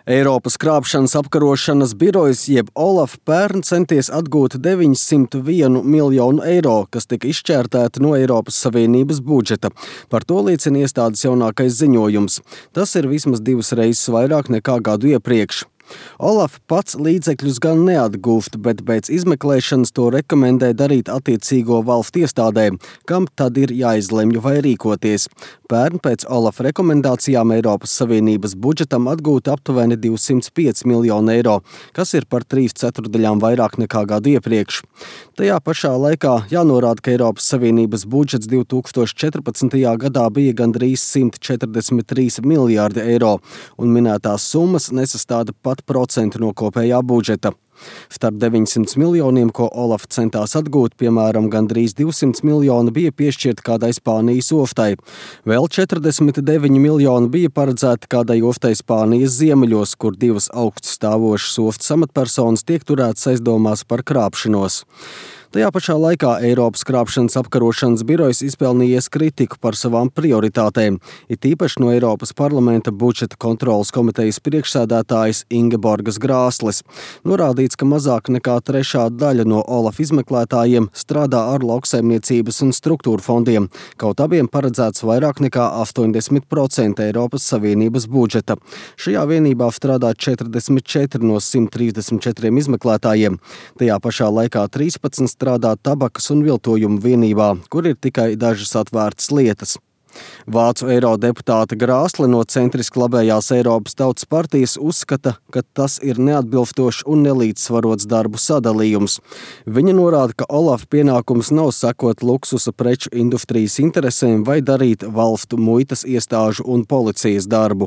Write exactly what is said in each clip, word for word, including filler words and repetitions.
Eiropas krāpšanas apkarošanas birojs jeb OLAF pērn centies atgūt deviņsimt vienu miljonu eiro, kas tika izšķērtēti no Eiropas Savienības budžeta. Par to liecina iestādes jaunākais ziņojums. Tas ir vismaz divas reizes vairāk nekā gadu iepriekš. OLAF pats līdzekļus gan neatgūst, bet pēc izmeklēšanas to rekomendē darīt attiecīgo valstu iestādē, kam tad ir jāizlemj vai rīkoties. Pērn pēc OLAF rekomendācijām Eiropas Savienības budžetam atgūt aptuveni divsimt pieci miljoni eiro, kas ir par trīs ceturdaļām vairāk nekā gadu iepriekš. Tajā pašā laikā jānorāda, ka Eiropas Savienības budžets divi tūkstoši četrpadsmitajā gadā bija gandrīz simt četrdesmit trīs miljārdi eiro, un minētās summas nesastāda pat procentu no kopējā budžeta. Starp deviņsimt miljoniem, ko OLAF centās atgūt, piemēram, gandrīz divsimt miljoni bija piešķirti kādai Spānijas ostai. Vēl četrdesmit deviņi miljoni bija paredzēti kādai ostai Spānijas ziemeļos, kur divas augststāvošas ostas amatpersonas tiek turētas aizdomās par krāpšanos. Tajā pašā laikā Eiropas krāpšanas apkarošanas birojs izpelnījies kritiku par savām prioritātēm, it īpaši no Eiropas parlamenta budžeta kontrolas komitejas priekšsēdētājas Ingeborgas Grāsles. Norādīts, ka mazāk nekā trešā daļa no OLAF izmeklētājiem strādā ar lauksaimniecības un struktūru fondiem, kaut abiem paredzēts vairāk nekā astoņdesmit procenti Eiropas Savienības budžeta. Šajā vienībā strādā četrdesmit četri no simt trīsdesmit četriem izmeklētājiem. Tajā pašā laikā trīspadsmit strādā tabakas un viltojumu vienībā, kur ir tikai dažas atvērtas lietas. Vācu eirodeputāte Grāsle no centriski labējās Eiropas Tautas partijas uzskata, ka tas ir neatbilstošs un nelīdzsvarots darbu sadalījums. Viņa norāda, ka OLAF pienākums nav sekot luksusa preču industrijas interesēm vai darīt valstu muitas iestāžu un policijas darbu.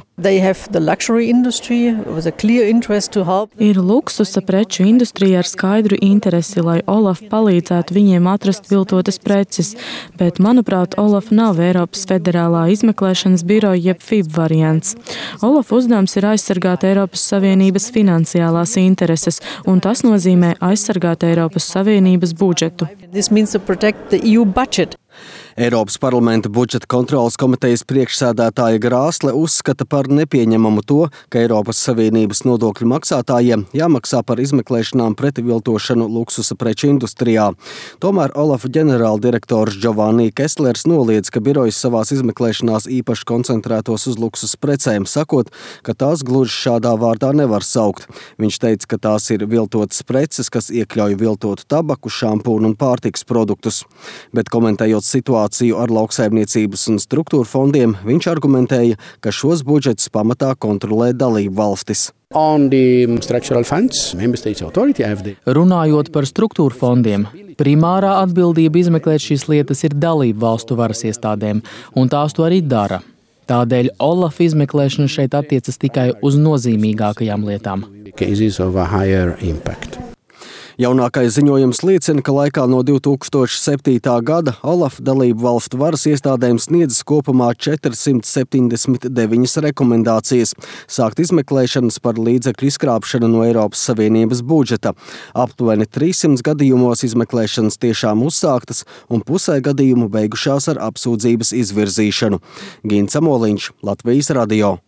Ir luksusa preču industrija ar skaidru interesi, lai OLAF palīdzētu viņiem atrast viltotas preces, bet, manuprāt, OLAF nav Eiropas Federālā izmeklēšanas biroja jeb F I B variants. OLAF uzdevums ir aizsargāt Eiropas Savienības finansiālās intereses, un tas nozīmē aizsargāt Eiropas Savienības budžetu. Eiropas parlamenta budžeta kontrolas komitejas priekšsēdētāja Grāsle uzskata par nepieņemamu to, ka Eiropas Savienības nodokļu maksātājiem jāmaksā par izmeklēšanām pret viltošanu luksusa preču industrijā. Tomēr OLAF ģenerāldirektors Giovanni Kesslers noliedz, ka birojs savās izmeklēšanās īpaši koncentrētos uz luksusa precēm, sakot, ka tās gluži šādā vārdā nevar saukt. Viņš teica, ka tās ir viltotas preces, kas iekļauj viltotu tabaku, šampūnu un pārtikas produktus. Bet komentējot situāciju ar lauksaimniecības un struktūru fondiem, viņš argumentēja, ka šos budžetus pamatā kontrolē dalību valstis. Runājot par struktūru fondiem, primārā atbildība izmeklēt šīs lietas ir dalību valstu varas iestādēm, un tās to arī dara. Tādēļ OLAF izmeklēšana šeit attiecas tikai uz nozīmīgākajām lietām. Jaunākais ziņojums liecina, ka laikā no divi tūkstoši septītā gada OLAF dalību valstu varas iestādēm sniedzis kopumā četrsimt septiņdesmit deviņas rekomendācijas sākt izmeklēšanas par līdzekļu izkrāpšanu no Eiropas Savienības budžeta. Aptuveni trīssimt gadījumos izmeklēšanas tiešām uzsāktas un pusē gadījumu beigušās ar apsūdzības izvirzīšanu. Gints Amoliņš, Latvijas radio.